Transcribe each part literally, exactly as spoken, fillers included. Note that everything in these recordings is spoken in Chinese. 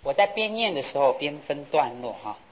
我在边念的时候边分段落哈。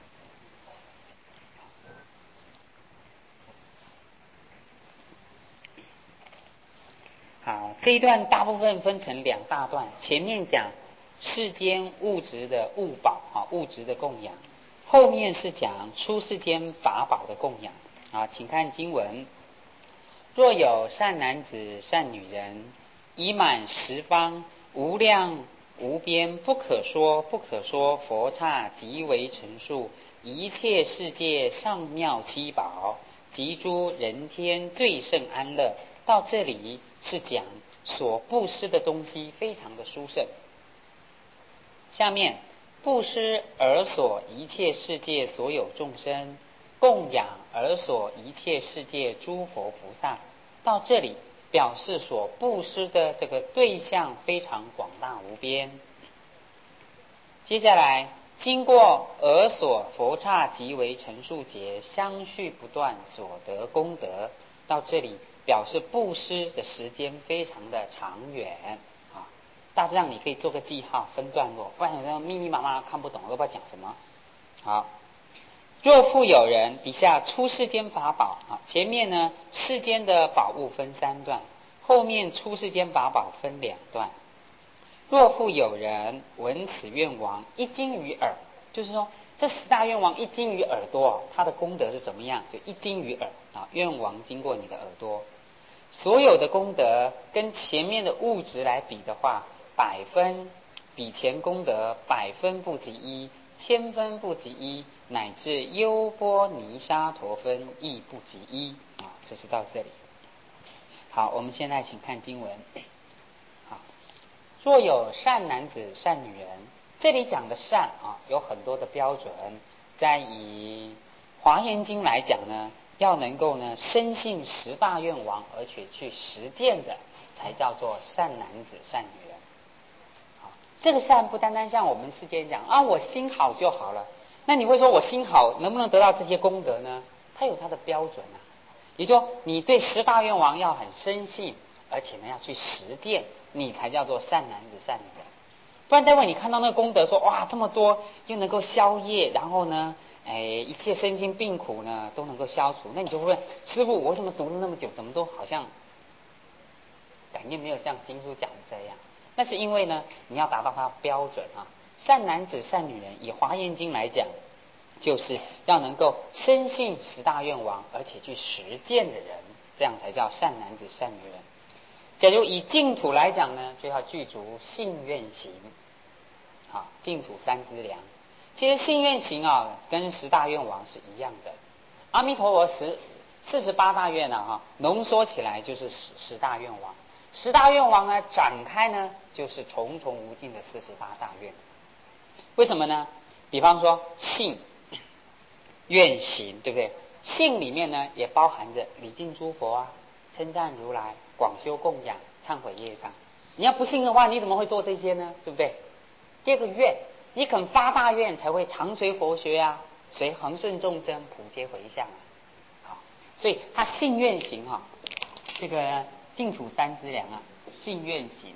好，这一段大部分分成两大段，前面讲世间物质的物宝啊，物质的供养，后面是讲出世间法宝的供养啊。请看经文：若有善男子、善女人，已满十方无量无边不可说不可说佛刹，即为陈述一切世界上妙七宝及诸人天最胜安乐。到这里是讲所布施的东西非常的殊胜。下面布施而所一切世界所有众生，供养而所一切世界诸佛菩萨。到这里表示所布施的这个对象非常广大无边。接下来经过而所佛刹即为陈述节，相续不断所得功德。到这里表示布施的时间非常的长远啊，大致上你可以做个记号，分段落，不然有时候密密麻麻看不懂，都不知道讲什么。好，若复有人，底下出世间法宝啊，前面呢世间的宝物分三段，后面出世间法宝分两段。若复有人闻此愿王一经于耳，就是说这十大愿王一经于耳朵，他的功德是怎么样？就一经于耳啊，愿王经过你的耳朵，所有的功德跟前面的物质来比的话，百分比前功德百分不及一，千分不及一，乃至优波尼沙陀分亦不及一啊。这是到这里。好，我们现在请看经文。好，若有善男子、善女人，这里讲的善啊，有很多的标准。在以华严经来讲呢，要能够呢深信十大愿王，而且去实践的，才叫做善男子、善女人。好，这个善不单单像我们世间讲啊，我心好就好了。那你会说我心好能不能得到这些功德呢？它有它的标准啊。也就是说，你对十大愿王要很深信，而且呢要去实践，你才叫做善男子、善女人。不然待会你看到那个功德说哇这么多，又能够消业，然后呢哎一切身心病苦呢都能够消除，那你就会问师父，我为什么读了那么久，怎么都好像感觉没有像经书讲的这样？那是因为呢你要达到它的标准啊。善男子、善女人，以华严经来讲，就是要能够深信十大愿王，而且去实践的人，这样才叫善男子、善女人。假如以净土来讲呢，就要具足信愿行。好，净土三资粮。其实信愿行啊，跟十大愿王是一样的。阿弥陀佛十四十八大愿啊，哈，浓缩起来就是十十大愿王。十大愿王呢，展开呢，就是重重无尽的四十八大愿。为什么呢？比方说信、愿行，对不对？信里面呢，也包含着礼敬诸佛啊，称赞如来，广修供养，忏悔业障。你要不信的话，你怎么会做这些呢？对不对？第二个愿，你肯发大愿，才会常随佛学啊，随恒顺众生，普皆回向啊。好，所以他信愿行哈、啊，这个净土三资粮啊，信愿行，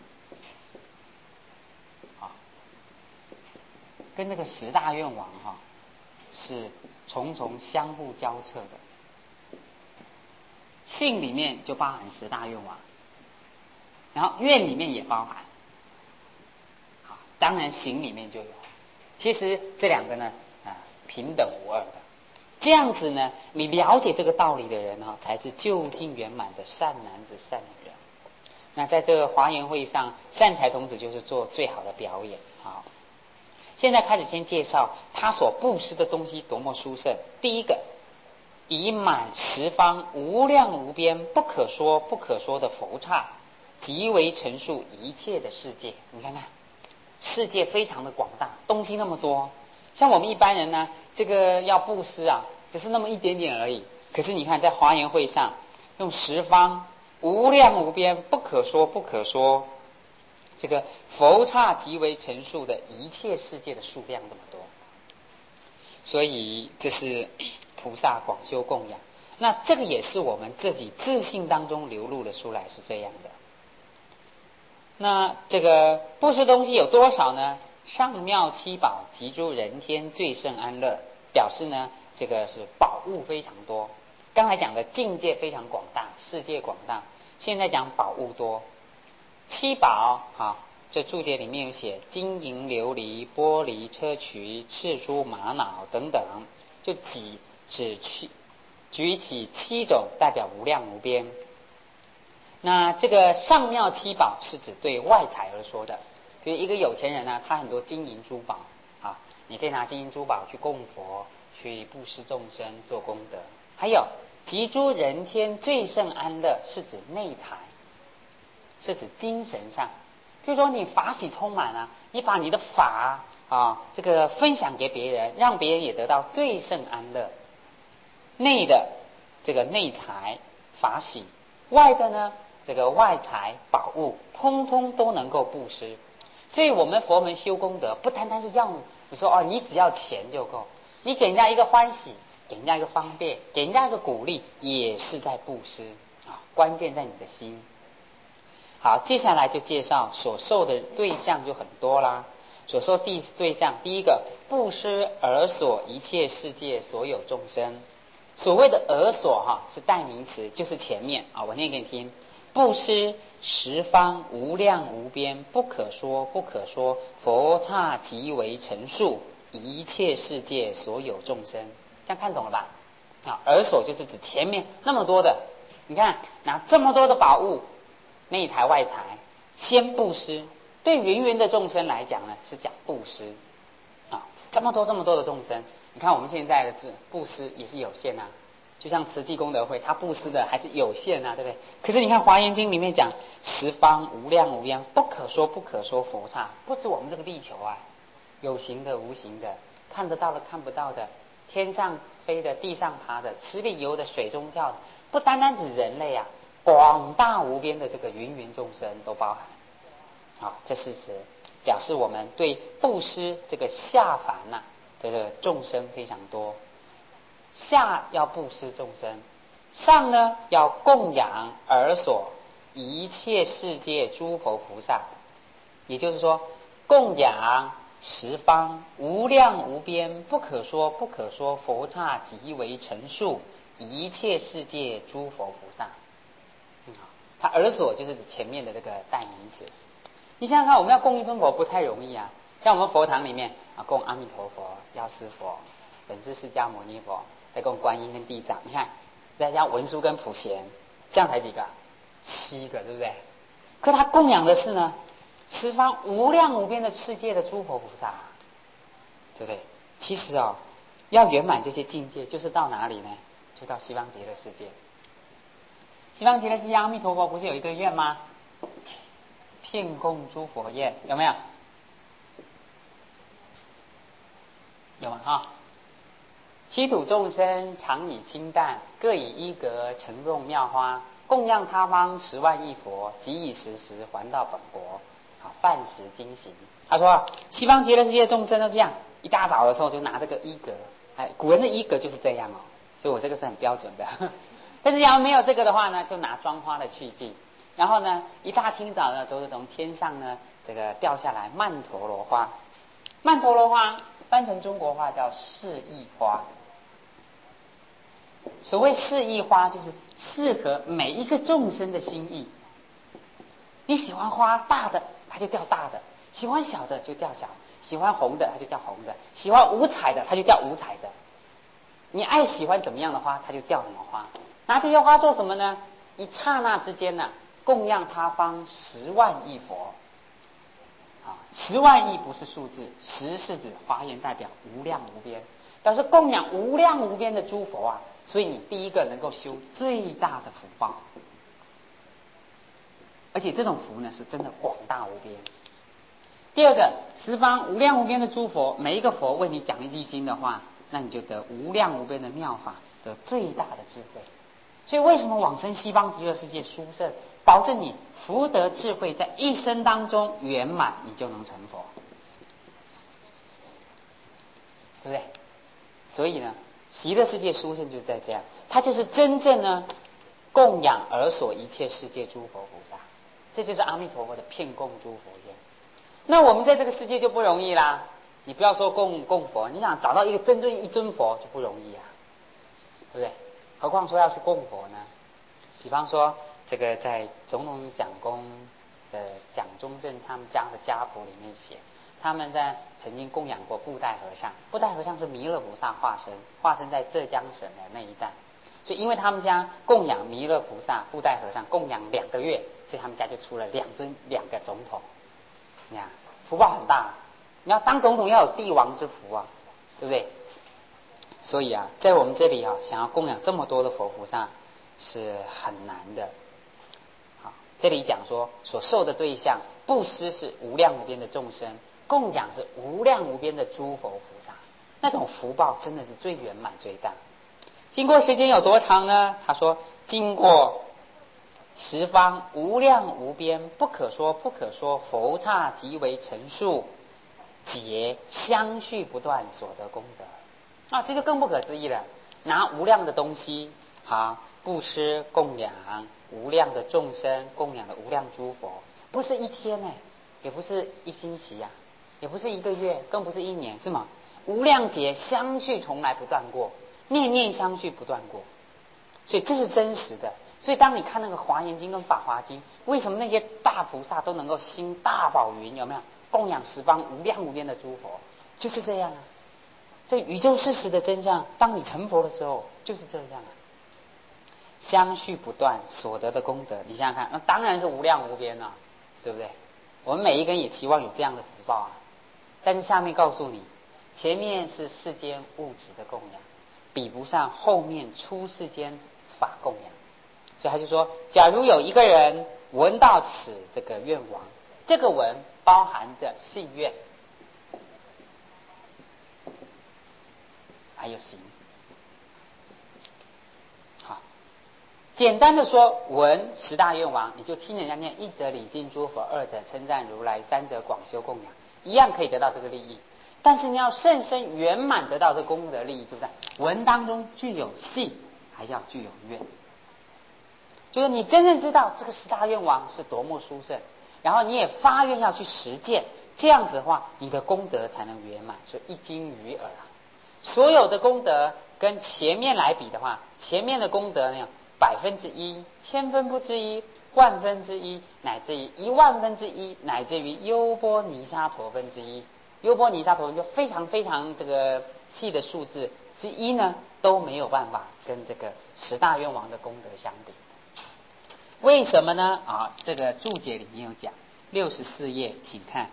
好，跟那个十大愿王哈、啊、是重重相互交错的。信里面就包含十大愿王，然后愿里面也包含。当然行里面就有，其实这两个呢啊平等无二的，这样子呢，你了解这个道理的人哈、啊，才是究竟圆满的善男子、善女人。那在这个华严会上，善财童子就是做最好的表演。好，现在开始先介绍他所布施的东西多么殊胜。第一个，以满十方无量无边不可说不可说的佛刹，即为陈述一切的世界。你看看。世界非常的广大，东西那么多，像我们一般人呢，这个要布施啊，只是那么一点点而已。可是你看，在华严会上，用十方无量无边不可说不可说，这个佛刹即为陈述的一切世界的数量这么多，所以这是菩萨广修供养。那这个也是我们自己自信当中流露的出来，是这样的。那这个布施东西有多少呢？ 上妙七宝集诸人天最胜安乐，表示呢这个是宝物非常多。刚才讲的境界非常广大，世界广大，现在讲宝物多。七宝好，这注解里面有写金银琉璃玻璃砗磲赤珠玛瑙等等，就举只去举起七种，代表无量无边。那这个上妙七宝是指对外财而说的，比如一个有钱人呢、啊，他很多金银珠宝啊，你可以拿金银珠宝去供佛，去布施众生做功德。还有集诸人天最胜安乐，是指内财，是指精神上。比如说你法喜充满啊，你把你的法啊这个分享给别人，让别人也得到最胜安乐。内的这个内财法喜，外的呢这个外财宝物，通通都能够布施。所以我们佛门修功德，不单单是要你说哦，你只要钱就够，你给人家一个欢喜，给人家一个方便，给人家一个鼓励，也是在布施啊。关键在你的心。好，接下来就介绍所受的对象就很多啦。所受第对象，第一个布施尔所一切世界所有众生。所谓的尔所哈是代名词，就是前面啊，我念给你听。布施十方无量无边，不可说不可说，佛刹即为陈述，一切世界所有众生。这样看懂了吧？啊，尔所就是指前面那么多的，你看拿这么多的宝物，内财外财，先布施。对芸芸的众生来讲呢，是讲布施啊，这么多这么多的众生，你看我们现在的布施也是有限啊。就像慈济功德会，它布施的还是有限啊，对不对？可是你看《华严经》里面讲，十方无量无边，不可说不可说佛刹，不止我们这个地球啊，有形的无形的，看得到的看不到的，天上飞的地上爬的，池里游的水中跳的，不单单指人类啊，广大无边的这个芸芸众生都包含。好，这是指表示我们对布施这个下凡呐、啊，这个众生非常多。下要布施众生，上呢要供养尔所一切世界诸佛菩萨，也就是说供养十方无量无边不可说不可说佛刹即为陈述一切世界诸佛菩萨。嗯，它尔所就是前面的这个代名词。你想想看，我们要供一尊佛不太容易啊，像我们佛堂里面啊，供阿弥陀佛、药师佛、本师释迦牟尼佛，再供观音跟地藏，你看再加文殊跟普贤，这样才几个？七个，对不对？可他供养的是呢，十方无量无边的世界的诸佛菩萨，对不对？其实哦，要圆满这些境界，就是到哪里呢？就到西方极乐世界。西方极乐世界，阿弥陀佛不是有一个愿吗？遍供诸佛愿，有没有？有吗？哈。其土众生常以清淡，各以一格盛用妙花，供养他方十万亿佛，即以时时还到本国。好，饭食精行。他说，西方极乐世界众生都这样，一大早的时候就拿这个衣格，哎，古人的衣格就是这样哦，所以我这个是很标准的。但是要没有这个的话呢，就拿装花的去净。然后呢，一大清早呢，都是从天上呢这个掉下来曼陀罗花。曼陀罗花翻成中国话叫适意花。所谓适意花，就是适合每一个众生的心意。你喜欢花大的，它就掉大的；喜欢小的就掉小；喜欢红的，它就掉红的；喜欢五彩的，它就掉五彩的。你爱喜欢怎么样的花，它就掉什么花。拿这些花做什么呢？一刹那之间呢、啊，供养他方十万亿佛。啊，十万亿不是数字，十是指华严代表无量无边，表示供养无量无边的诸佛啊。所以你第一个能够修最大的福报，而且这种福呢是真的广大无边。第二个，十方无量无边的诸佛，每一个佛为你讲一句经的话，那你就得无量无边的妙法，得最大的智慧。所以为什么往生西方极乐世界殊胜，保证你福德智慧在一生当中圆满，你就能成佛，对不对？所以呢，极乐世界殊胜就是在这样，它就是真正呢供养而所一切世界诸佛菩萨，这就是阿弥陀佛的遍供诸佛愿。 那我们在这个世界就不容易啦。你不要说供供佛，你想找到一个真正一尊佛就不容易啊，对不对？何况说要去供佛呢？比方说，这个在总统讲公的蒋中正他们家的家谱里面写，他们在曾经供养过布袋和尚。布袋和尚是弥勒菩萨化身，化身在浙江省的那一带。所以因为他们家供养弥勒菩萨、布袋和尚供养两个月，所以他们家就出了两尊两个总统。你看福报很大，你要当总统要有帝王之福啊，对不对？所以啊，在我们这里啊，想要供养这么多的佛菩萨是很难的。好，这里讲说所受的对象，布施是无量无边的众生，供养是无量无边的诸佛菩萨，那种福报真的是最圆满最大。经过时间有多长呢？他说，经过十方无量无边不可说不可说佛刹即为陈数，皆相续不断所得功德啊，这就更不可思议了。拿无量的东西，好布施供养无量的众生，供养的无量诸佛，不是一天呢，也不是一星期呀、啊，也不是一个月，更不是一年，是吗？无量劫相续从来不断过，念念相续不断过，所以这是真实的。所以当你看那个华严经跟法华经，为什么那些大菩萨都能够兴大宝云，有没有供养十方无量无边的诸佛，就是这样啊。这宇宙事实的真相，当你成佛的时候就是这样啊，相续不断所得的功德，你想想看，那当然是无量无边啊，对不对？我们每一个人也期望有这样的福报啊。但是下面告诉你，前面是世间物质的供养，比不上后面出世间法供养。所以他就说，假如有一个人闻到此这个愿王，这个闻包含着信愿还有行。好，简单的说，闻十大愿王，你就听人家念，一者礼敬诸佛，二者称赞如来，三者广修供养，一样可以得到这个利益。但是你要甚深圆满得到这功德利益，就在闻当中具有信，还要具有愿。就是你真正知道这个十大愿王是多么殊胜，然后你也发愿要去实践，这样子的话，你的功德才能圆满。所以一经于耳啊，所有的功德跟前面来比的话，前面的功德呢，百分之一、千分不之一、万分之一，乃至于一万分之一，乃至于优波尼沙陀分之一。优波尼沙陀分就非常非常这个细的数字之一呢，都没有办法跟这个十大愿王的功德相比。为什么呢？啊，这个注解里面有讲，六十四页，请看。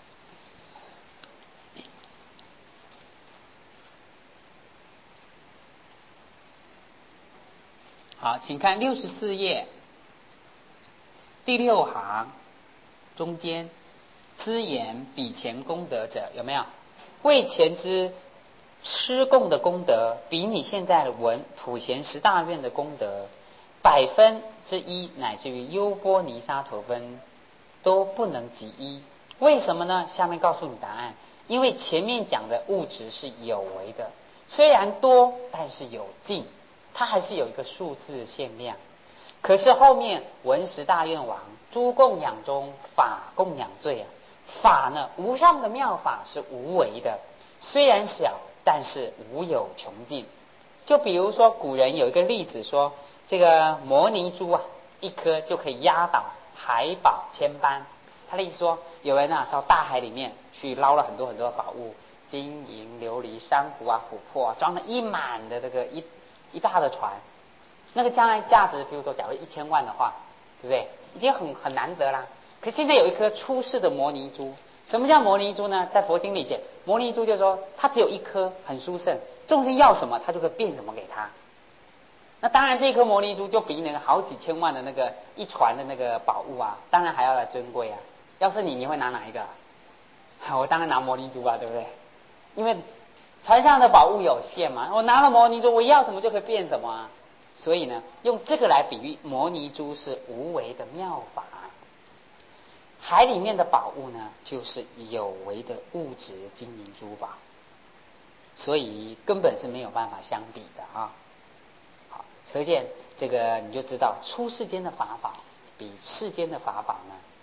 好，请看六十四页第六行中间，资言比前功德者，有没有？为前之施供的功德，比你现在的闻普贤十大愿的功德百分之一，乃至于优波尼沙陀分都不能及一。为什么呢？下面告诉你答案。因为前面讲的物质是有为的，虽然多，但是有尽，它还是有一个数字限量。可是后面闻十大愿王，诸供养中法供养最啊，法呢，无上的妙法是无为的，虽然小，但是无有穷尽。就比如说古人有一个例子说，这个摩尼珠啊，一颗就可以压倒海宝千般。他的意思说，有人啊到大海里面去捞了很多很多的宝物，金银琉璃珊瑚啊、琥珀啊，装了一满的这个一一大的船。那个将来价值，比如说假如一千万的话，对不对？已经很很难得啦。可现在有一颗出世的摩尼珠。什么叫摩尼珠呢？在佛经里写，摩尼珠就是说它只有一颗，很殊胜，众生要什么，它就会变什么给他。那当然，这颗摩尼珠就比那个好几千万的那个一船的那个宝物啊，当然还要来尊贵啊。要是你，你会拿哪一个？我当然拿摩尼珠啊，对不对？因为船上的宝物有限嘛，我拿了摩尼珠，我要什么就可以变什么啊。所以呢，用这个来比喻摩尼珠是无为的妙法。海里面的宝物呢，就是有为的物质金银珠宝，所以根本是没有办法相比的啊。好，可见这个你就知道，出世间的法宝比世间的法宝呢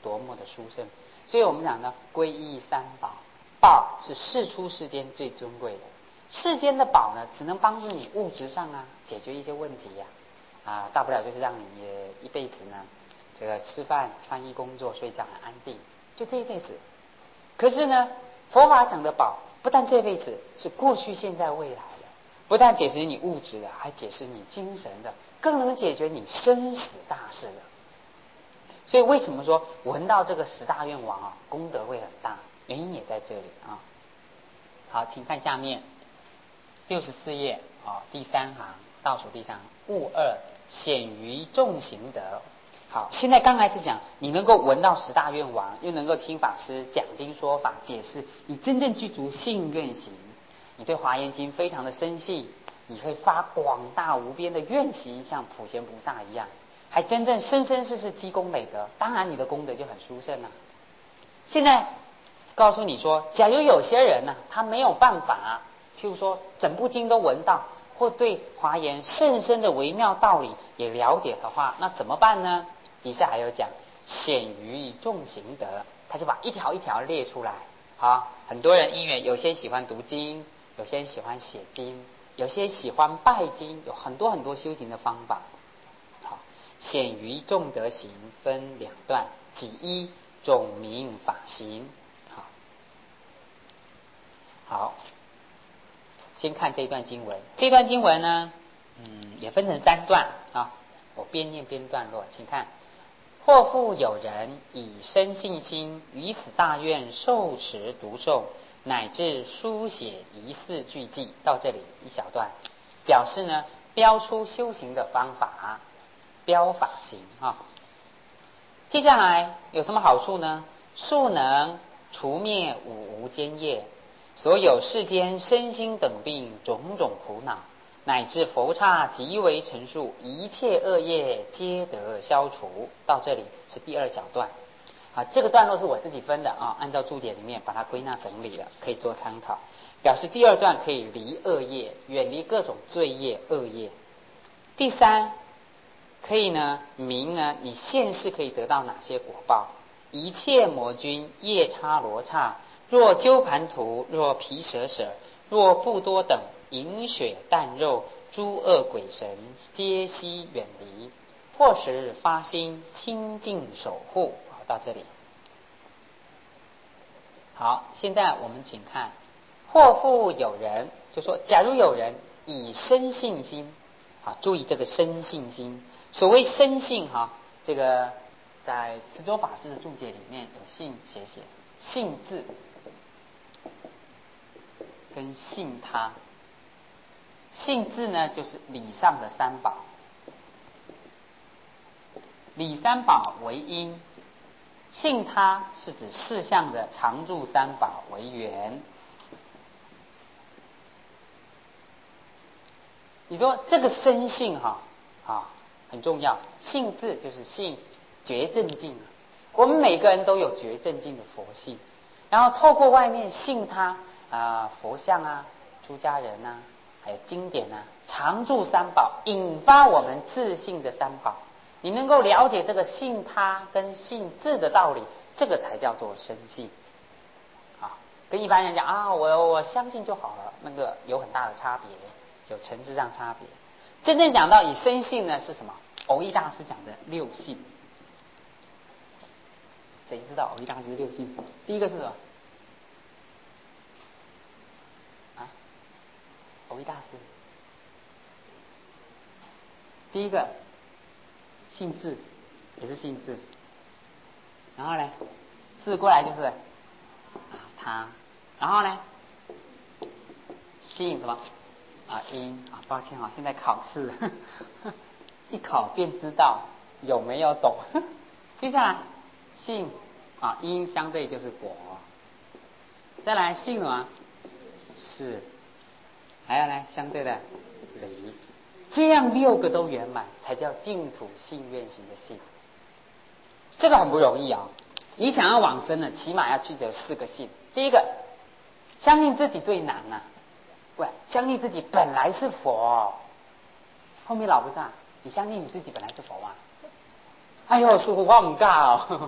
多么的殊胜。所以我们讲呢，皈依三宝，宝是世出世间最尊贵的。世间的宝呢，只能帮助你物质上啊解决一些问题呀、啊，啊，大不了就是让你一辈子呢，这个吃饭、穿衣、工作、睡觉很安定，就这一辈子。可是呢，佛法讲的宝，不但这辈子，是过去、现在、未来的，不但解释你物质的，还解释你精神的，更能解决你生死大事的。所以为什么说闻到这个十大愿王啊，功德会很大？原因也在这里啊。好，请看下面六十四页啊，第三行倒数第三行，物二显于众行德。好，现在刚才是讲你能够闻到十大愿王，又能够听法师讲经说法解释，你真正具足信愿行，你对华严经非常的深信，你会发广大无边的愿行，像普贤菩萨一样，还真正生生世世积功累德，当然你的功德就很殊胜了、啊。现在告诉你说，假如有些人呢、啊，他没有办法，譬如说整部经都闻到，或对华严甚深的微妙道理也了解的话，那怎么办呢？底下还有讲显于众行德，他就把一条一条列出来。好，很多人因缘，有些喜欢读经，有些喜欢写经，有些喜欢拜经，有很多很多修行的方法。好，显于众德行分两段，己一种名法行。好，好，先看这一段经文。这段经文呢，嗯，也分成三段啊。我边念边段落，请看。或复有人以生信心，于此大愿受持读诵，乃至书写疑似句记。到这里一小段，表示呢标出修行的方法，标法行啊。接下来有什么好处呢？速能除灭五无间业，所有世间身心等病种种苦恼，乃至佛刹极为陈述，一切恶业皆得消除。到这里是第二小段啊，这个段落是我自己分的啊，按照注解里面把它归纳整理了，可以做参考。表示第二段可以离恶业，远离各种罪业恶业。第三，可以呢明呢你现世可以得到哪些果报。一切魔君、夜叉罗刹，若鸠盘荼，若毗舍舍，若不多等，饮血啖肉，诸恶鬼神，皆悉远离，或时发心清净守护。好，到这里。好，现在我们请看，或复有人，就说假如有人以生信心，啊，注意这个生信心。所谓生信哈，这个在慈州法师的注解里面有信写写信字跟信他。信字呢，就是礼上的三宝，礼三宝为因，信他是指事项的常住三宝为缘。你说这个生信哈啊很重要，信字就是信觉正境，我们每个人都有觉正境的佛性，然后透过外面信他啊、呃、佛像啊、出家人啊，还有经典啊，常住三宝，引发我们自信的三宝。你能够了解这个信他跟信字的道理，这个才叫做生信啊。跟一般人讲啊，我我相信就好了，那个有很大的差别，有层次上差别。真正讲到以生信呢，是什么？蕅益大师讲的六信。谁知道蕅益大师六信？第一个是什么？啊，蕅益大师。第一个信字，也是信字。然后呢，字过来就是啊他。然后呢，信什么？啊因啊，抱歉啊，现在考试一考便知道有没有懂。接下来信啊因相对就是果，再来信什么？是，还有呢相对的离，这样六个都圆满，才叫净土信愿行的信。这个很不容易啊！你想要往生呢，起码要具有四个信。第一个，相信自己最难啊，喂，相信自己本来是佛。后面老菩萨，你相信你自己本来是佛吗？哎呦，师父我唔敢哦，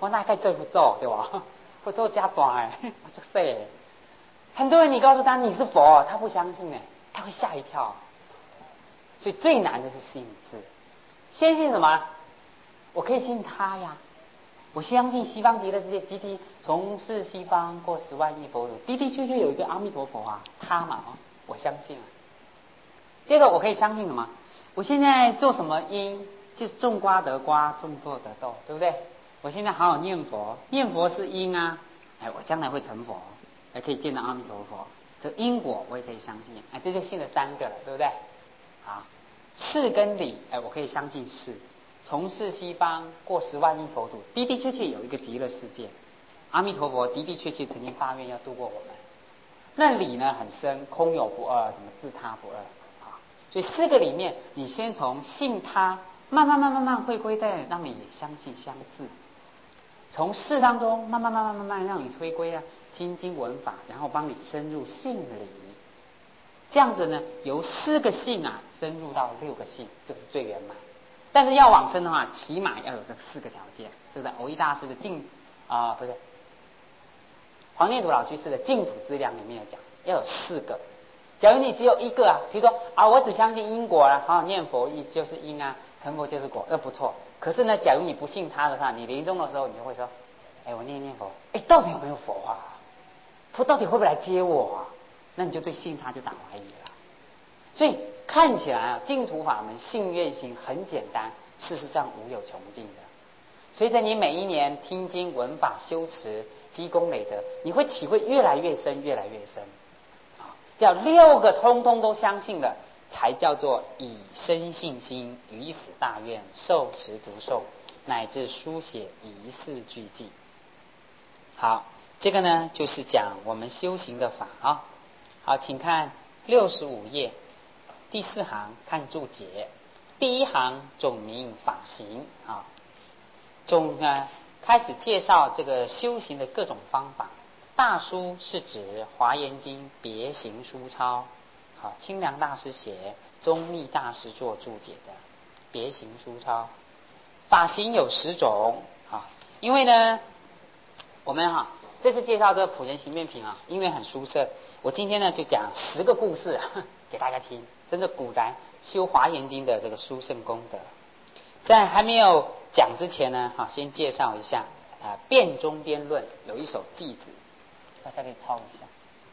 我那该做不做对吧？不做加短哎，我就说，很多人你告诉他你是佛，他不相信哎，他会吓一跳。所以最难的是信字，先信什么？我可以信他呀，我相信西方极乐世界集体从事西方过十万亿佛祖，的的确确有一个阿弥陀佛啊，他嘛，我相信啊。第二个，我可以相信什么？我现在做什么因，就是种瓜得瓜，种豆得豆，对不对？我现在好好念佛，念佛是因啊，哎，我将来会成佛，还可以见到阿弥陀佛，这因果我也可以相信，哎，这就信了三个了，对不对？好，事跟理，哎，我可以相信事。从事西方过十万亿佛土，的的确确有一个极乐世界，阿弥陀佛的的确确曾经发愿要度过我们。那理呢很深，空有不二，什么自他不二啊？所以四个里面，你先从信他，慢慢慢慢慢回归的，让你也相信相自。从事当中，慢慢慢慢慢慢让你推归啊，听经闻法，然后帮你深入信理。这样子呢，由四个性啊深入到六个性，这个是最圆满。但是要往生的话，起码要有这四个条件。这个在蕅益大师的净啊、呃、不是黄念祖老居士的净土资粮里面有讲，要有四个。假如你只有一个啊，比如说啊，我只相信因果啊，好念佛一就是因啊，成佛就是果，那不错。可是呢，假如你不信他的话，你临终的时候你就会说，哎，我念念佛，哎，到底有没有佛啊？佛到底会不会来接我啊？那你就对信他就打怀疑了。所以看起来啊，净土法门信愿行很简单，事实上无有穷尽的。随着你每一年听经闻法修持积功累德，你会体会越来越深，越来越深。啊，叫六个通通都相信了，才叫做以生信心，于此大愿，受持读诵，乃至书写一世俱记。好，这个呢就是讲我们修行的法啊。好，请看六十五页第四行，看注解。第一行总名法行啊，总呢开始介绍这个修行的各种方法。大书是指《华严经》别行书抄，好，清凉大师写，宗密大师做注解的别行书抄。法行有十种啊，因为呢，我们哈、啊、这次介绍这个普贤行愿品啊，因为很殊胜，我今天呢就讲十个故事给大家听，真的古来修华严经的这个殊胜功德。在还没有讲之前呢，好，先介绍一下啊，《辩中边论》有一首偈子，大家可以抄一下。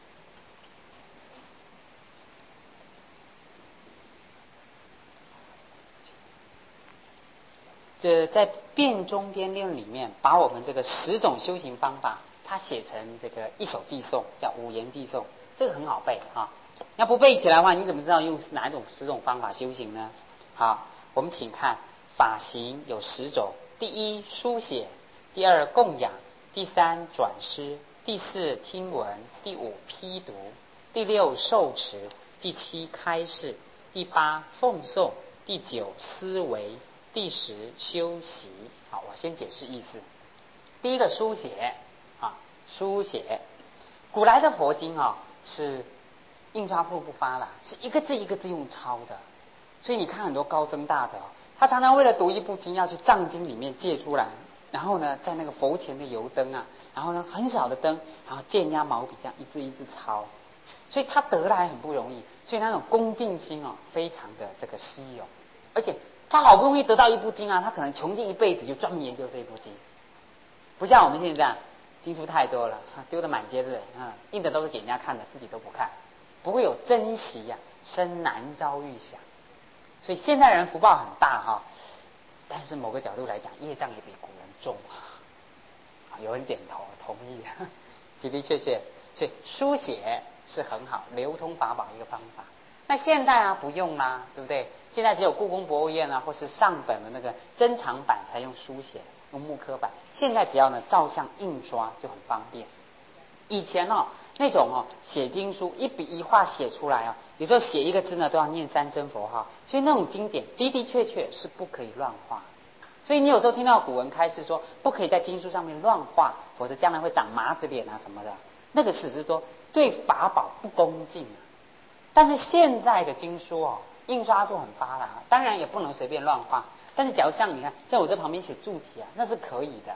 这在《辩中边论》里面，把我们这个十种修行方法，它写成这个一首偈颂，叫五言偈颂，这个很好背啊。要不背起来的话，你怎么知道用哪一种十种方法修行呢？好，我们请看法行有十种：第一，书写；第二，供养；第三，转师；第四，听闻；第五，批读；第六，受持；第七，开示；第八，奉诵；第九，思维；第十，修习。好，我先解释意思。第一个书写啊，书写，古来的佛经啊是印刷术不发达，是一个字一个字用抄的，所以你看很多高僧大德，他常常为了读一部经，要去藏经里面借出来，然后呢，在那个佛前的油灯啊，然后呢很少的灯，然后借人家毛笔这样一字一字抄，所以他得来很不容易，所以那种恭敬心哦，非常的这个稀有，而且他好不容易得到一部经啊，他可能穷尽一辈子就专门研究这一部经，不像我们现在这样，经书太多了，丢得满街的人啊，印的都是给人家看的，自己都不看。不会有珍惜呀、啊，生难遭遇想。所以现代人福报很大哈，但是某个角度来讲，业障也比古人重啊。有人点头同意，的的确确，所以书写是很好流通法宝一个方法。那现代啊不用啦，对不对？现在只有故宫博物院啊，或是上本的那个珍藏版才用书写，用木刻版。现在只要呢照相印刷就很方便。以前哦。那种哦，写经书一笔一画写出来啊，有时候写一个字呢都要念三声佛号，所以那种经典的的确确是不可以乱画。所以你有时候听到古文开示说不可以在经书上面乱画，否则将来会长麻子脸啊什么的，那个只是说对法宝不恭敬啊。但是现在的经书哦，印刷术很发达，当然也不能随便乱画。但是假如像你看，在我这旁边写注解啊，那是可以的。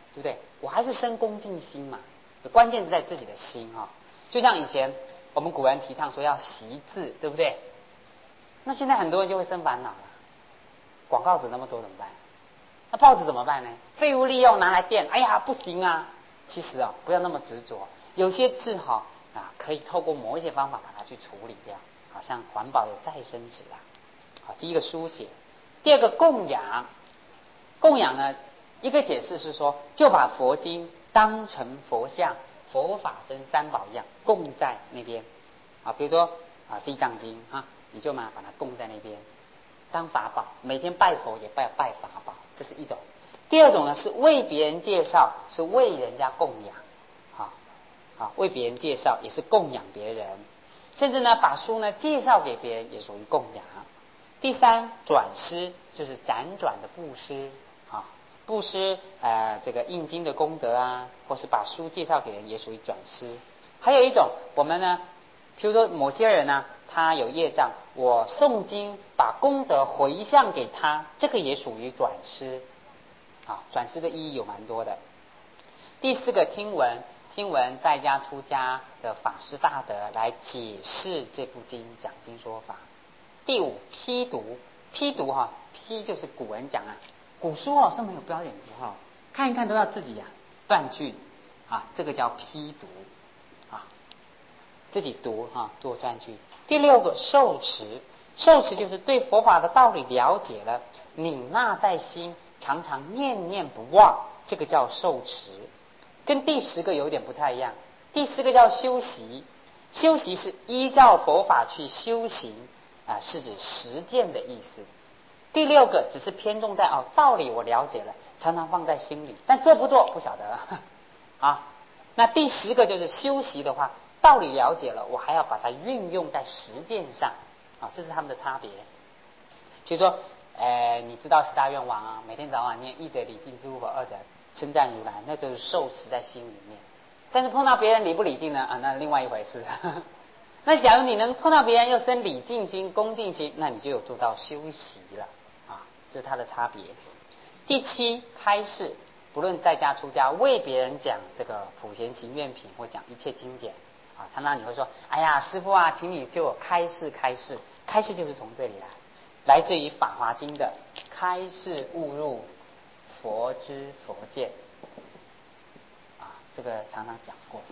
对不对？我还是生恭敬心嘛，关键是在自己的心哈、哦。就像以前我们古人提倡说要习字，对不对？那现在很多人就会生烦恼了，广告纸那么多怎么办？那报纸怎么办呢？废物利用拿来垫，哎呀不行啊！其实啊、哦，不要那么执着，有些字哈、哦、啊，可以透过某一些方法把它去处理掉，好像环保有再生纸啊。好，第一个书写，第二个供养。供养呢，一个解释是说，就把佛经当成佛像、佛法僧三宝一样供在那边啊，比如说啊《地藏经》啊，你就嘛把它供在那边当法宝，每天拜佛也拜拜法宝，这是一种。第二种呢是为别人介绍，是为人家供养，啊啊为别人介绍也是供养别人，甚至呢把书呢介绍给别人也属于供养。第三，转施就是辗转的布施啊，布施呃这个印经的功德啊，或是把书介绍给人也属于转施。还有一种，我们呢，譬如说某些人呢，他有业障，我诵经把功德回向给他，这个也属于转施啊。转施的意义有蛮多的。第四个，听闻，听闻在家出家的法师大德来解释这部经，讲经说法。第五，批读，批读哈，批就是古人讲啊，古书哦是没有标点符号，看一看都要自己呀、啊、断句啊，这个叫批读啊，自己读哈、啊、做断句。第六个，受持，受持就是对佛法的道理了解了，领纳在心，常常念念不忘，这个叫受持。跟第十个有点不太一样，第十个叫修习，修习是依照佛法去修行。啊，是指实践的意思。第六个只是偏重在哦，道理我了解了，常常放在心里，但做不做不晓得啊。那第十个就是修习的话，道理了解了，我还要把它运用在实践上啊，这是他们的差别。就是说，呃，你知道十大愿王啊，每天早晚念一者礼敬之物，二者称赞如来，那就是受持在心里面。但是碰到别人礼不礼敬呢？啊，那另外一回事。那假如你能碰到别人又生礼敬心、恭敬心，那你就有做到修习了啊，这是它的差别。第七，开示，不论在家出家，为别人讲这个普贤行愿品或讲一切经典啊，常常你会说，哎呀，师父啊，请你就我开示开示，开示就是从这里来，来自于《法华经》的开示悟入佛知佛见啊，这个常常讲过。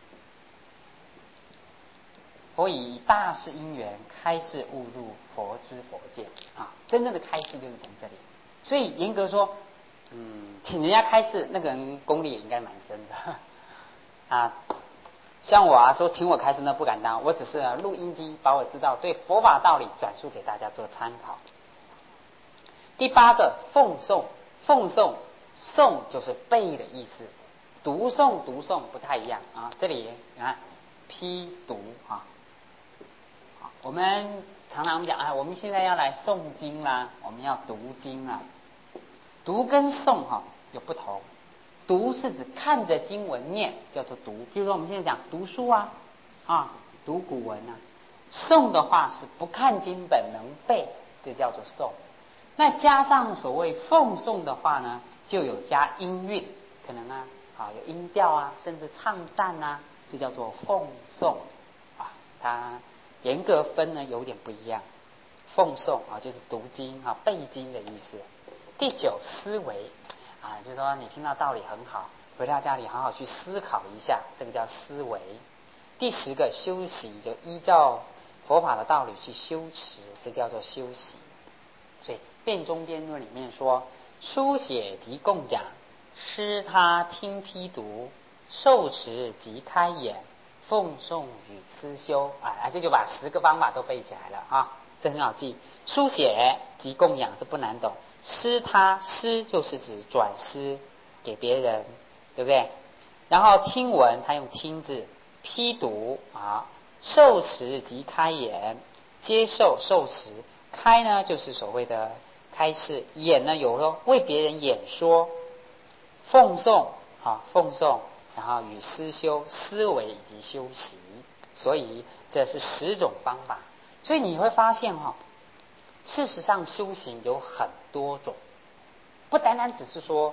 佛以大事因缘开示悟入佛知佛见啊，真正的开示就是从这里。所以严格说，嗯，请人家开示，那个人功力也应该蛮深的啊。像我啊，说请我开示那不敢当，我只是啊录音机把我知道对佛法道理转述给大家做参考。第八个，奉诵，奉诵，诵就是背的意思，读诵读诵不太一样啊。这里你看批读啊。我们常常讲啊，我们现在要来诵经啦，我们要读经啦。读跟诵哈、哦、有不同，读是指看着经文念，叫做读。比如说我们现在讲读书啊，啊读古文啊。诵的话是不看经本能背，这叫做诵。那加上所谓奉诵的话呢，就有加音韵，可能啊啊有音调啊，甚至唱赞啊，这叫做奉诵啊，它。严格分呢有点不一样，奉诵啊就是读经啊背经的意思。第九，思维啊，就是说你听到道理很好，回到家里好好去思考一下，这个叫思维。第十个，修习，就依照佛法的道理去修持，这叫做修习。所以辩中辩论里面说，书写即供养，施他听批读，受持即开眼，奉诵与思修啊，这就把十个方法都背起来了啊，这很好记。书写即供养，这不难懂。施他，施就是指转施给别人，对不对？然后听闻，他用听字，批读啊，受持即开眼，接受受持，开呢就是所谓的开示，演呢有说为别人演说，奉诵啊奉诵。然后与思修，思维以及修习，所以这是十种方法。所以你会发现哈、哦，事实上修行有很多种，不单单只是说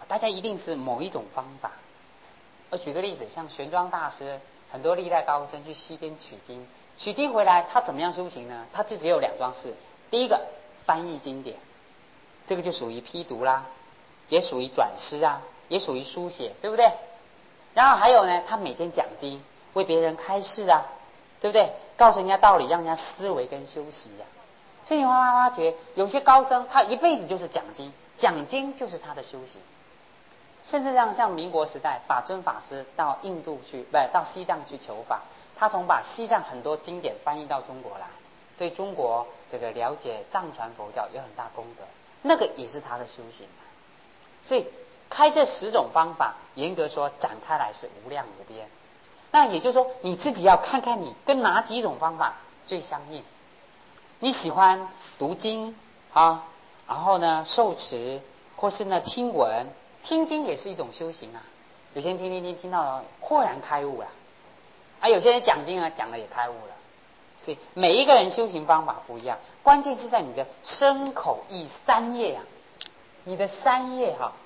大家一定是某一种方法。我举个例子，像玄奘大师，很多历代高僧去西边取经，取经回来，他怎么样修行呢？他就只有两桩事：第一个，翻译经典，这个就属于批读啦，也属于转诗啊，也属于书写，对不对？然后还有呢，他每天讲经，为别人开示啊，对不对？告诉人家道理，让人家思维跟修习啊。所以你会发觉，有些高僧他一辈子就是讲经，讲经就是他的修行。甚至像像民国时代，法尊法师到印度去，不到西藏去求法，他从把西藏很多经典翻译到中国来，对中国这个了解藏传佛教有很大功德，那个也是他的修行。所以开这十种方法，严格说展开来是无量无边。那也就是说，你自己要看看你跟哪几种方法最相应。你喜欢读经啊，然后呢受持，或是呢听闻，听经也是一种修行啊。有些人听听听听到了豁然开悟了，啊，有些人讲经啊讲了也开悟了。所以每一个人修行方法不一样，关键是在你的身口意三业啊，你的三业哈、啊，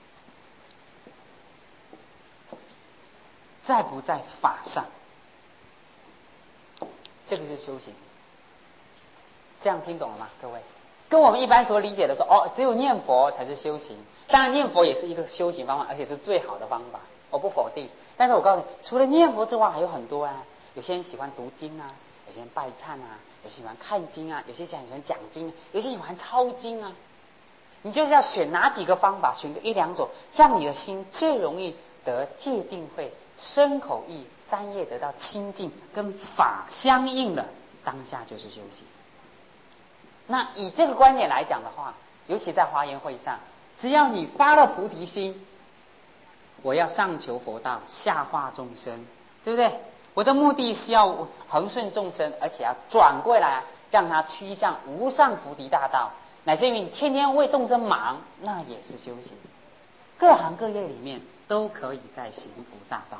在不在法上，这个是修行。这样听懂了吗，各位？跟我们一般所理解的说，哦，只有念佛才是修行。当然，念佛也是一个修行方法，而且是最好的方法，我不否定。但是我告诉你，除了念佛之外，还有很多啊。有些人喜欢读经啊，有些人拜忏啊，有些喜欢看经啊，有些讲喜欢讲经，有些喜欢抄经啊。你就是要选哪几个方法，选个一两种，让你的心最容易得戒定慧，身口意三业得到清净，跟法相应了，当下就是修行。那以这个观点来讲的话，尤其在华严会上，只要你发了菩提心，我要上求佛道，下化众生，对不对？我的目的是要恒顺众生，而且要转过来让他趋向无上菩提大道，乃至于你天天为众生忙，那也是修行。各行各业里面都可以在行菩萨道。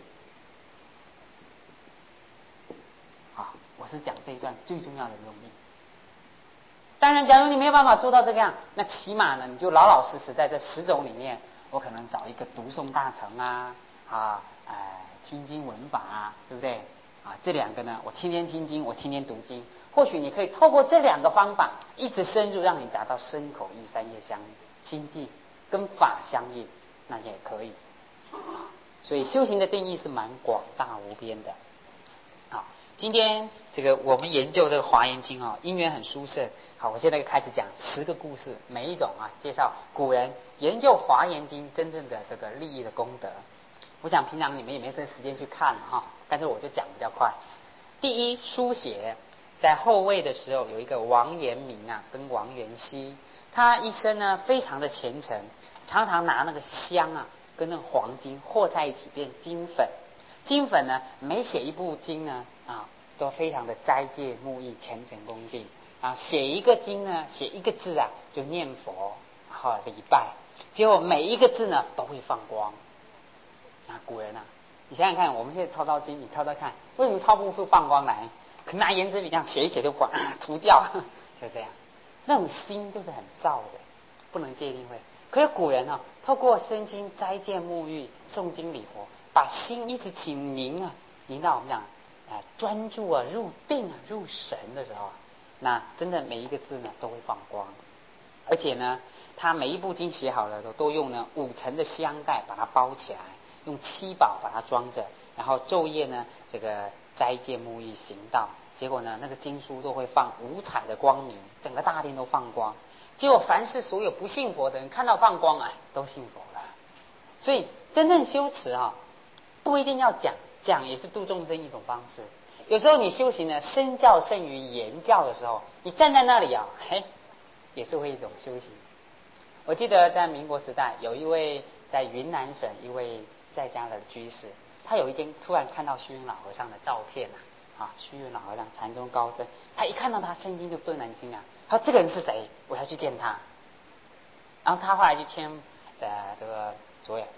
好，我是讲这一段最重要的用意。当然，假如你没有办法做到这个样，那起码呢，你就老老实实在这十种里面，我可能找一个读诵大乘啊，啊，呃，听经闻法啊，对不对？啊，这两个呢，我天天听经，我天天读经，或许你可以透过这两个方法，一直深入，让你达到身口意三业相清净，跟法相应，那也可以。所以修行的定义是蛮广大无边的。好，今天这个我们研究这个华严经啊，因缘很殊胜。好，我现在开始讲十个故事，每一种啊介绍古人研究华严经真正的这个利益的功德。我想平常你们也没这时间去看哈，但是我就讲比较快。第一，书写，在后魏的时候有一个王延明啊，跟王元熙，他一生呢非常的虔诚，常常拿那个香啊跟那个黄金和在一起变金粉。金粉呢，每写一部经呢，啊，都非常的斋戒沐浴、虔诚恭敬啊。写一个经呢，写一个字啊，就念佛，然后礼拜，结果每一个字呢都会放光。啊，古人啊，你想想看，我们现在抄抄经，你抄抄看，为什么抄不出放光来？可拿圆珠笔这样写一写就光啊涂掉，就这样。那种心就是很燥的，不能戒定慧。可是古人啊，透过身心斋戒沐浴、诵经礼佛，把心一直挺凝啊，凝到我们讲啊专注啊、入定啊、入神的时候，那真的每一个字呢都会放光，而且呢，他每一部经写好了都都用呢五层的香袋把它包起来，用七宝把它装着，然后昼夜呢这个斋戒沐浴行道，结果呢那个经书都会放五彩的光明，整个大殿都放光。结果凡是所有不信佛的人看到放光啊，都信佛了。所以真正修持啊，不一定要讲，讲也是度众生一种方式。有时候你修行呢，身教胜于言教的时候，你站在那里啊，嘿，也是会一种修行。我记得在民国时代，有一位在云南省一位在家的居士，他有一天突然看到虚云老和尚的照片啊。啊，虚云老和尚禅宗高僧，他一看到他身心就顿然惊啊，他说这个人是谁？我要去见他。然后他后来就签呃这个左眼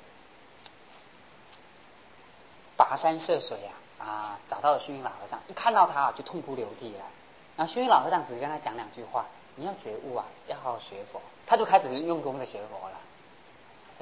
跋山涉水啊啊，找到了虚云老和尚，一看到他啊就痛哭流涕了。然后虚云老和尚只跟他讲两句话：你要觉悟啊，要好好学佛。他就开始用功的学佛了。对，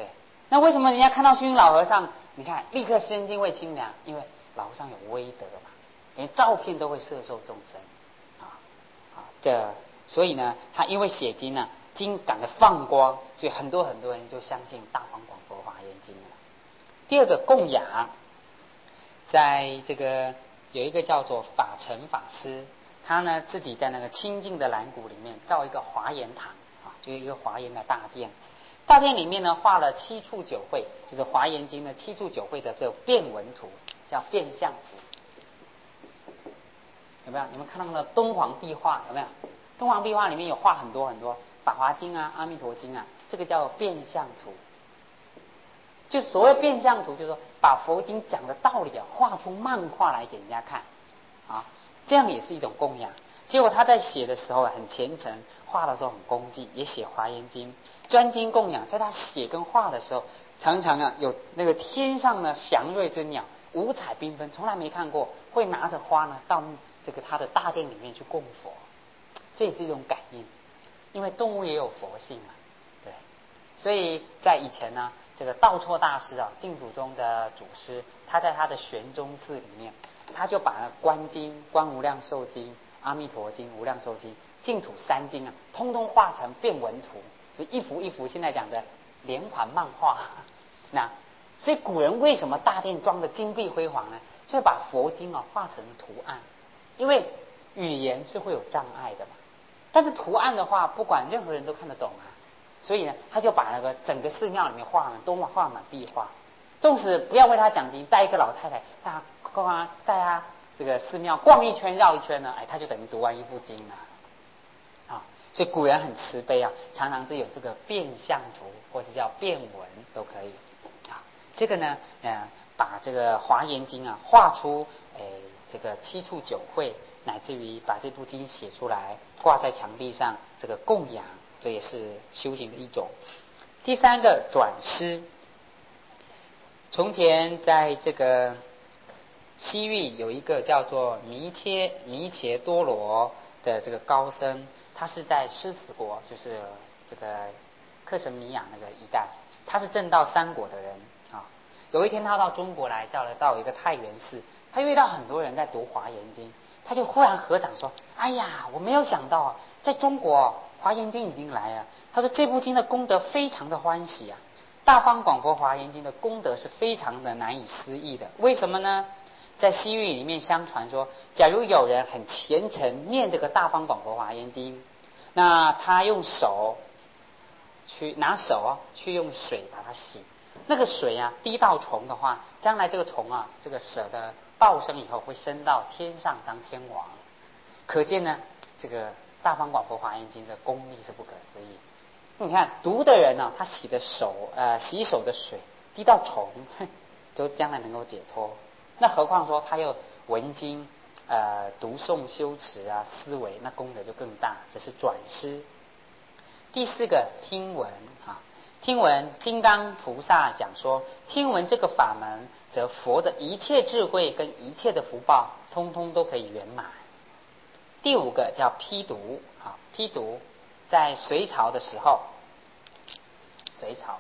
那为什么人家看到虚云老和尚，你看立刻身心会清凉？因为老和尚有威德嘛，连照片都会摄受众生啊啊！这所以呢，他因为写经呢，经感的放光，所以很多很多人就相信《大方广佛华严经》了。第二个供养，在这个有一个叫做法成法师，他呢自己在那个清净的蓝谷里面造一个华严堂啊，就一个华严的大殿。大殿里面呢画了七处九会，就是《华严经》的七处九会的这个变文图，叫变相图。有没有？你们看到那个敦煌壁画有没有？敦煌壁画里面有画很多很多《法华经》啊、《阿弥陀经》啊，这个叫变相图。就所谓变相图，就是说把佛经讲的道理啊，画出漫画来给人家看啊，这样也是一种供养。结果他在写的时候很虔诚，画的时候很恭敬，也写《华严经》，专精供养。在他写跟画的时候，常常啊有那个天上呢祥瑞之鸟，五彩缤纷，从来没看过，会拿着花呢到这个他的大殿里面去供佛，这也是一种感应。因为动物也有佛性啊，对，所以在以前呢，这个道绰大师啊，净土宗的祖师，他在他的玄宗寺里面，他就把观经、观无量寿经、阿弥陀经、无量寿经、净土三经啊，通通画成变文图，就一幅一幅现在讲的连环漫画。那所以古人为什么大殿装的金碧辉煌呢？就是把佛经啊画成图案，因为语言是会有障碍的嘛。但是图案的话，不管任何人都看得懂啊，所以呢，他就把那个整个寺庙里面画满，都画满壁画。纵使不要为他讲经，带一个老太太，带他逛，带他这个寺庙逛一圈、绕一圈呢，哎，他就等于读完一部经了。啊，所以古人很慈悲啊，常常是有这个变相图，或者叫变文都可以。啊，这个呢，呃，把这个《华严经》啊画出，哎，这个七处九会。乃至于把这部经写出来，挂在墙壁上，这个供养，这也是修行的一种。第三个转师，从前在这个西域有一个叫做弥切弥切多罗的这个高僧，他是在狮子国，就是这个克什米亚那个一带，他是证到三果的人啊。有一天他到中国来，叫了到一个太原寺，他遇到很多人在读华严经。他就忽然合掌说：“哎呀，我没有想到啊，在中国《华严经》已经来了。”他说这部经的功德非常的欢喜啊，《大方广佛华严经》的功德是非常的难以思议的。为什么呢？在西域里面相传说，假如有人很虔诚念这个《大方广佛华严经》，那他用手去拿手啊，去用水把它洗，那个水啊滴到虫的话，将来这个虫啊，这个蛇的报生以后会升到天上当天王。可见呢，这个大方广佛华严经的功力是不可思议。你看读的人呢、啊，他洗的手呃洗手的水滴到虫，就将来能够解脱。那何况说他又闻经呃读诵修持啊思维，那功德就更大。这是转师。第四个听闻啊。听闻金刚菩萨讲说，听闻这个法门，则佛的一切智慧跟一切的福报，通通都可以圆满。第五个叫批读啊，批读在隋朝的时候，隋朝，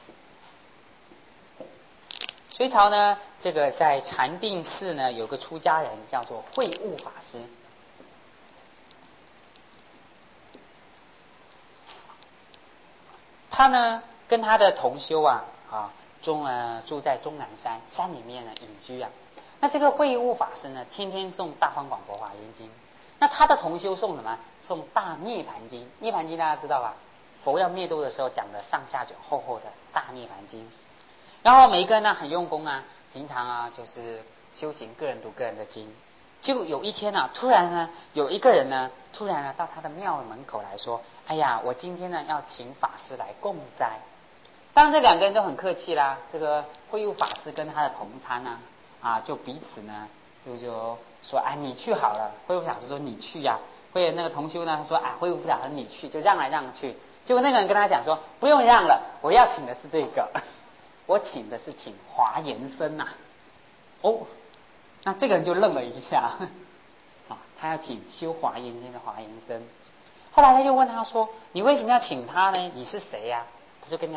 隋朝呢，这个在禅定寺呢，有个出家人叫做慧悟法师。他呢跟他的同修啊啊中呃住在终南山山里面呢隐居啊。那这个慧悟法师呢，天天诵大方广佛华严经。那他的同修诵什么？诵大涅盘经。涅盘经大家知道吧？佛要灭度的时候讲的上下卷厚厚的大涅盘经。然后每一个人呢很用功啊，平常啊就是修行，个人读个人的经。就有一天啊，突然呢，有一个人呢，突然呢到他的庙门口来说：“哎呀，我今天呢要请法师来供斋。”当然，这两个人都很客气啦。这个慧悟法师跟他的同参啊，啊，就彼此呢就就说：“哎，你去好了。”慧悟法师说：“你去呀、啊。”或者那个同修呢，他说：“哎，慧悟法师你去。”就让来让去。结果那个人跟他讲说：“不用让了，我要请的是这个，我请的是请华严僧呐、啊。”哦。那这个人就愣了一下，啊，他要请修华严经的华严僧。后来他就问他说：“你为什么要请他呢？你是谁呀、啊？”他就跟人家讲：“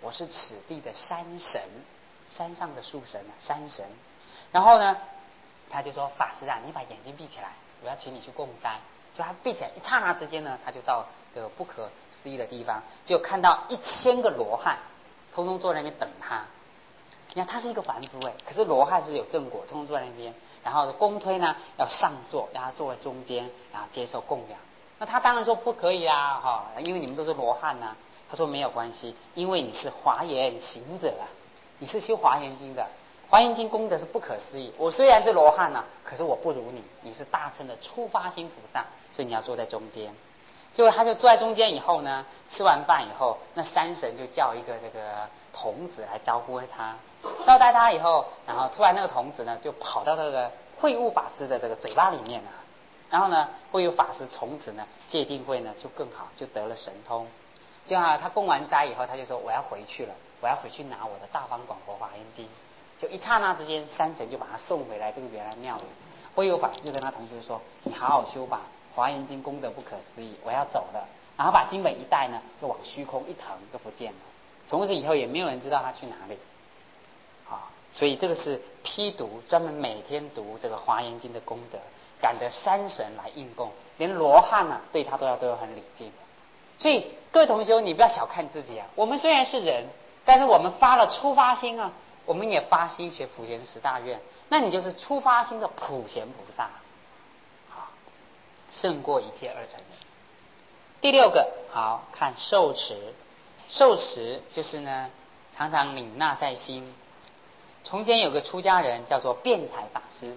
我是此地的山神，山上的树神啊，山神。然后呢，他就说法师啊，你把眼睛闭起来，我要请你去供斋。就他闭起来，一刹那之间呢，他就到这个不可思议的地方，就看到一千个罗汉，通通坐在那边等他。你看他是一个凡夫哎，可是罗汉是有正果，通通坐在那边。然后公推呢要上座，让他坐在中间，然后接受供养。那他当然说不可以啊，哈，因为你们都是罗汉呐、啊。他说没有关系，因为你是华严行者啊，你是修华严经的。华严经功德是不可思议，我虽然是罗汉啊，可是我不如你，你是大乘的初发心菩萨，所以你要坐在中间。结果他就坐在中间以后呢，吃完饭以后，那山神就叫一个这个童子来招呼他，招待他以后，然后突然那个童子呢就跑到这个慧悟法师的这个嘴巴里面了，然后呢慧悟法师从此呢戒定慧呢就更好，就得了神通。就啊，他供完斋以后，他就说我要回去了，我要回去拿我的大方广佛华严经。就一刹那之间，山神就把他送回来这个原来庙里。慧悟法师就跟他同学说：“你好好修吧，华严经功德不可思议，我要走了。”然后把经本一带呢，就往虚空一腾，就不见了。从此以后也没有人知道他去哪里。啊，所以这个是批读，专门每天读这个华严经的功德，感得山神来应供，连罗汉啊对他都要都要很礼敬。所以各位同学，你不要小看自己啊！我们虽然是人，但是我们发了初发心啊，我们也发心学普贤十大愿，那你就是初发心的普贤菩萨，好，胜过一切二乘人。第六个，好看受持，受持就是呢，常常领纳在心。从前有个出家人叫做辩才法师，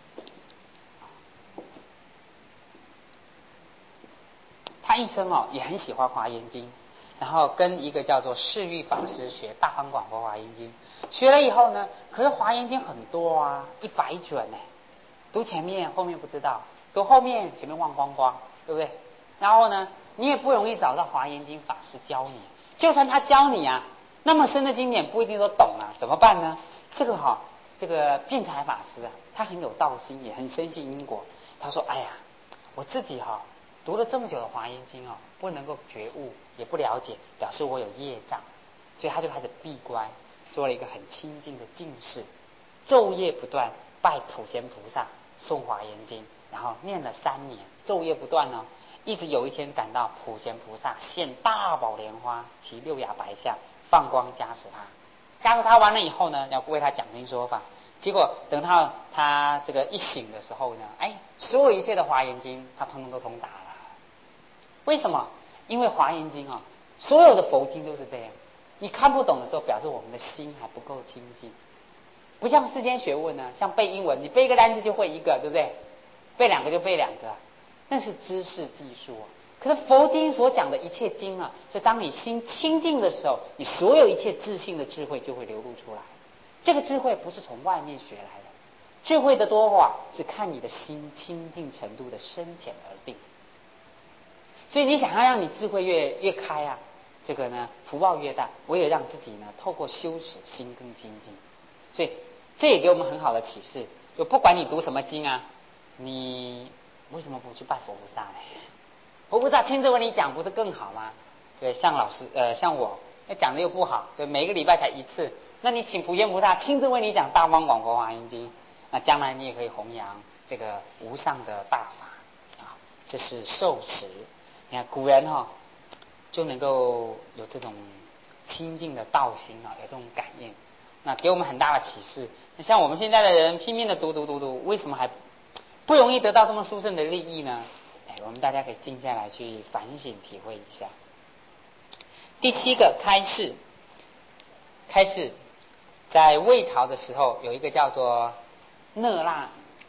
他一生哦也很喜欢华严经，然后跟一个叫做释玉法师学大方广佛华严经，学了以后呢，可是华严经很多啊，一百卷呢，读前面后面不知道，读后面前面忘光光，对不对？然后呢，你也不容易找到华严经法师教你，就算他教你啊，那么深的经典不一定都懂啊，怎么办呢？这个哈、哦，这个辩才法师啊，他很有道心，也很深信因果。他说：“哎呀，我自己哈、哦。”读了这么久的华严经哦，不能够觉悟，也不了解，表示我有业障，所以他就开始闭关，做了一个很清净的静事，昼夜不断拜普贤菩萨，诵华严经，然后念了三年，昼夜不断哦，一直有一天感到普贤菩萨现大宝莲花，其六牙白象，放光加持他，加持他完了以后呢，要为他讲经说法。结果等到他这个一醒的时候呢，哎，所有一切的华严经他通通都通达了。为什么？因为华严经啊，所有的佛经都是这样。你看不懂的时候，表示我们的心还不够清净。不像世间学问呢，像背英文，你背一个单词就会一个，对不对？背两个就背两个，那是知识技术啊。可是佛经所讲的一切经啊，是当你心清净的时候，你所有一切自信的智慧就会流露出来。这个智慧不是从外面学来的，智慧的多寡是看你的心清净程度的深浅而定。所以你想要让你智慧越越开啊，这个呢福报越大，我也让自己呢透过修持心更清净。所以这也给我们很好的启示，就不管你读什么经啊，你为什么不去拜佛菩萨呢？佛菩萨亲自为你讲，不是更好吗？对，像老师呃像我，那讲的又不好，对，每个礼拜才一次，那你请普贤菩萨亲自为你讲大方广佛华严经，那将来你也可以弘扬这个无上的大法啊，这是受持。你看古人哈、哦、就能够有这种清净的道心啊，有这种感应，那给我们很大的启示。那像我们现在的人拼命的读读读读，为什么还不容易得到这么殊胜的利益呢？哎，我们大家可以静下来去反省体会一下。第七个开示，开示在魏朝的时候，有一个叫做讷那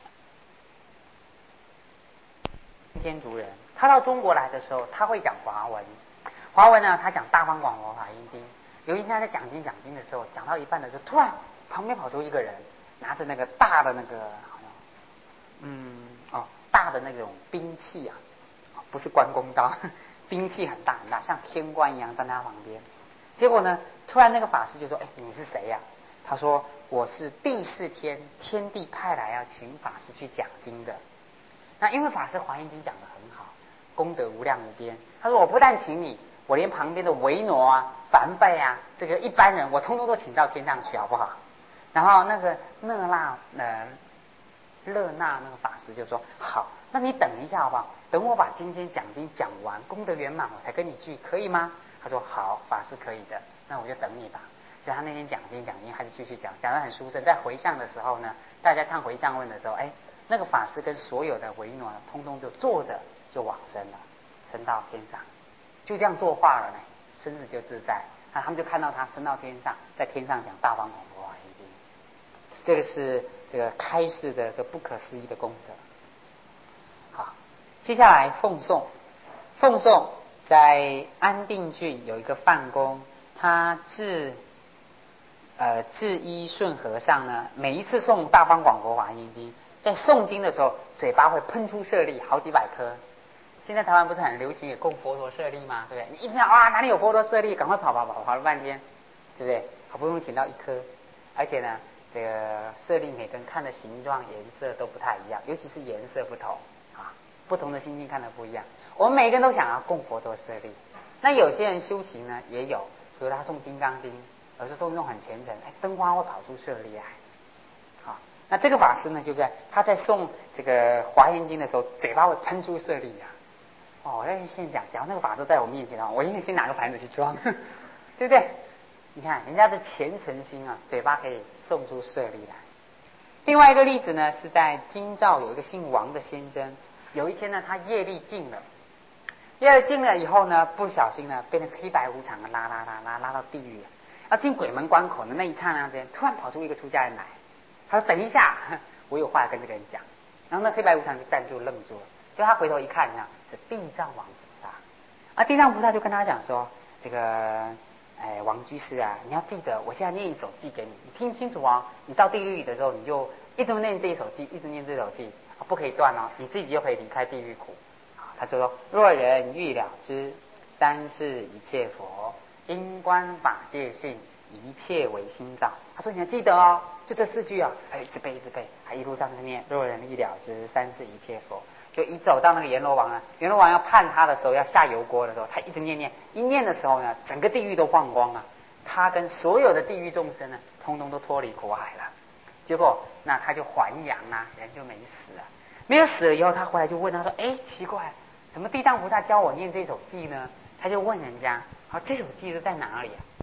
天竺人，他到中国来的时候，他会讲华文。华文呢，他讲大方广佛华严经。有一天他在讲经讲经的时候，讲到一半的时候，突然旁边跑出一个人，拿着那个大的那个，好像，嗯，哦，大的那种兵器啊，不是关公刀，兵器很大很大，像天官一样站在他旁边。结果呢，突然那个法师就说：“哎，你是谁呀、啊？”他说：“我是第四天天帝派来要请法师去讲经的。”那因为法师华严经讲得很好，功德无量无边。他说：“我不但请你， 我连旁边的维挪啊、梵呗啊，这个一般人我通通都请到天上去，好不好？然后那个那那呃勒那那个法师就说：好，那你等一下好不好？等我把今天讲经讲完，功德圆满，我才跟你聚，可以吗？他说：好，法师可以的，那我就等你吧。所以他那天讲经讲经还是继续讲，讲得很殊胜。在回向的时候呢，大家唱回向问的时候，哎，那个法师跟所有的维诺通通就坐着就往生了，升到天上，就这样作化了呢，生日就自在。那他们就看到他升到天上，在天上讲大方广佛华严经，这个是这个开示的这不可思议的功德。好，接下来奉送，奉送在安定郡有一个范公，他自呃智依顺和尚呢，每一次诵大方广佛华严经，在诵经的时候，嘴巴会喷出舍利好几百颗。现在台湾不是很流行也供佛陀舍利吗？对不对？你一听到啊哪里有佛陀舍利，赶快跑跑跑跑了半天，对不对？好不容易请到一颗，而且呢，这个舍利每根看的形状、颜色都不太一样，尤其是颜色不同啊，不同的心境看的不一样。我们每个人都想要供佛陀舍利，那有些人修行呢也有，比如他诵金刚经。而是诵那种很虔诚，哎，灯花会跑出舍利来。好，那这个法师呢，就在他在诵这个华严经的时候，嘴巴会喷出舍利啊。哦，我在现在讲，假如那个法师在我面前啊，我应该先拿个盘子去装，对不对？你看人家的虔诚心啊，嘴巴可以送出舍利来。另外一个例子呢，是在京兆有一个姓王的先生，有一天呢，他业力尽了，业力尽了以后呢，不小心呢，被那黑白无常的拉拉拉拉拉到地狱。要进鬼门关口的那一刹那间，突然跑出一个出家人来，他说：“等一下，我有话要跟这个人讲。”然后那黑白无常就站住愣住了，就他回头一看呢，是地藏王菩萨。啊，地藏菩萨就跟他讲说：“这个，哎，王居士啊，你要记得，我现在念一首偈给你，你听清楚啊。你到地狱里的时候，你就一直念这一首偈，一直念这首偈，不可以断哦，你自己就可以离开地狱苦。”他就说：“若人欲了知三世一切佛。因观法界性，一切为心造。”他说：“你要记得哦，就这四句啊，哎，一直背一直背，还一路上在念。若人欲了知三世一切佛，就一走到那个阎罗王啊，阎罗王要判他的时候，要下油锅的时候，他一直念念，一念的时候呢，整个地狱都放光了，他跟所有的地狱众生呢，通通都脱离苦海了。结果那他就还阳啊，人就没死啊，没有死了以后，他回来就问他说：哎，奇怪，怎么地藏菩萨教我念这首偈呢？他就问人家。好，这首偈是在哪里啊？